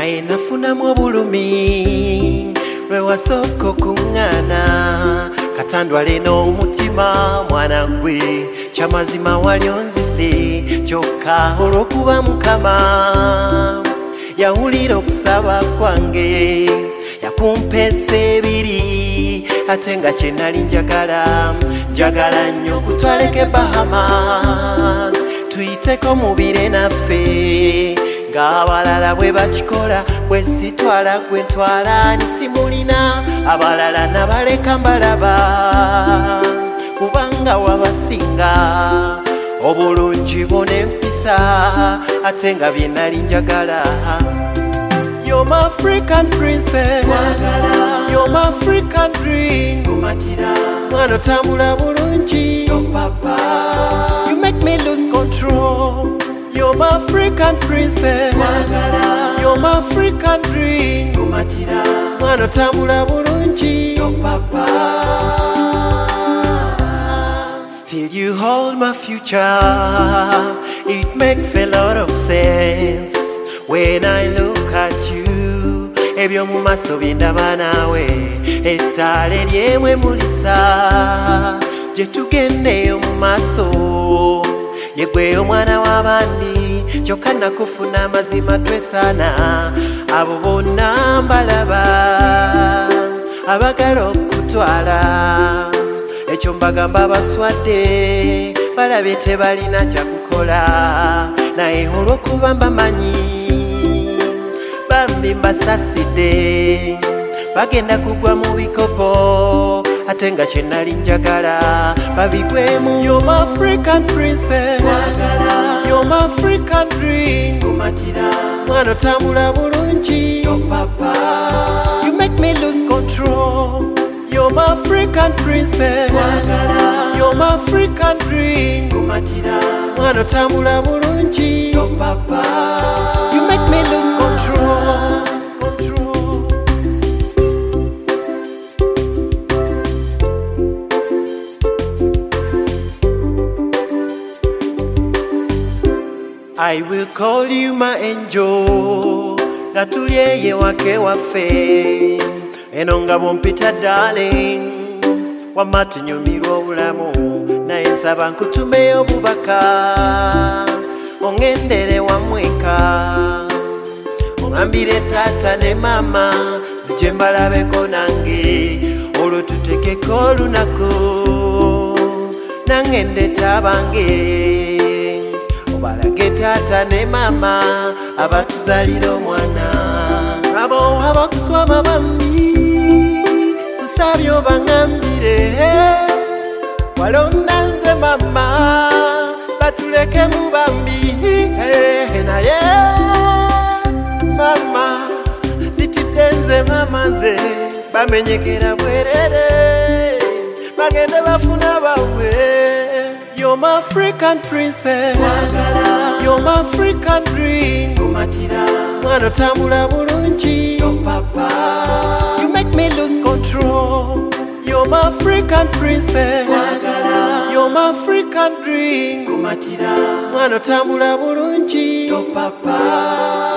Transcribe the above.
naye nafunamu obulumi lwe wasooka okuŋŋaana katandwale n'omutima mwana gwe kyamazima wali onzise kyokka olw'okuba Mukama yawulira okusaba kwange yakumpeesa ebiri ate nga kye nali njagala nnyo kutwaleke Bahamas tuyiteko mubire naffe ng'abalala bwe bakikola bwe sitwala gwe ntwala nisimulina abalala nabaleka mbalaba kubanga wabasinga obulungi bw'empisa ate nga bye nali njagala. You're my African princess, you're my African dream. Mwana otambula bulungi, you make me lose control. You're my African princess, you're my African dream. Mwana otambula bulungi, still you hold my future. It makes a lot of sense when I look at you. Ebyo mu maaso bindaba naawe ettaala eryemwe mulisa gye tugendeyo mu maaso yegweyo omwana w'abandi kyokka nakufuna amazima twesaana abo bonna mbalaba abagala okutwala ekyo mbagamba baswadde balabye tebalina kyakukola naye olw'okuba mbamanyi bambi mbasasidde bagenda kugwa mu bikopo ate nga kye nali njagala babigwemu. You're my African princess, you're my African dream. Mwana otambula bulungi, you make me lose control. You're my African princess, you're my African dream. Mwana otambula bulungi, you make me lose control. I will call you my angel, natulye wake waffe eno nga bwompita darling wamma tunyumirwa obulamu naye nsaba nkutumeyo obubaka ongendere wamweka ongambire taata ne maama zijje mbalabeko nange olwo tutekeko olunaku nange ndeta abange obalage taata ne maama abatuzalira omwana abo abakuswama bambi tusabye obaŋambire walonda nze maama batuleke mu bambi naye maama zitidde nze maama nze bamenyekera bwerere bagende bafuna bawe. You're my African princess, you're my African dream. Mwana otambula bulungi, you make me lose control. You're my African princess, you're my African dream. Mwana otambula bulungi,